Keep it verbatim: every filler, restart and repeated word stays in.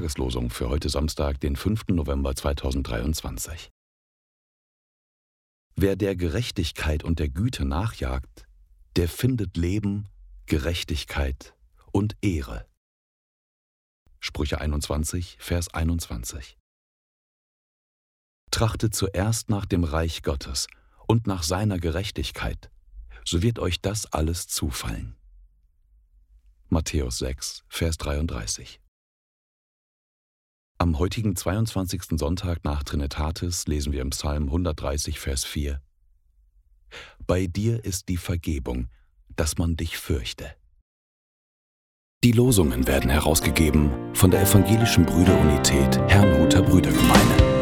Tageslosung für heute Samstag, den fünften November zweitausenddreiundzwanzig. Wer der Gerechtigkeit und der Güte nachjagt, der findet Leben, Gerechtigkeit und Ehre. Sprüche einundzwanzig, Vers einundzwanzig. Trachtet zuerst nach dem Reich Gottes und nach seiner Gerechtigkeit, so wird euch das alles zufallen. Matthäus sechs, Vers dreiunddreißig. Am heutigen zweiundzwanzigsten Sonntag nach Trinitatis lesen wir im Psalm hundertdreißig, Vers vier: Bei dir ist die Vergebung, dass man dich fürchte. Die Losungen werden herausgegeben von der Evangelischen Brüderunität Herrnhuter Brüdergemeine.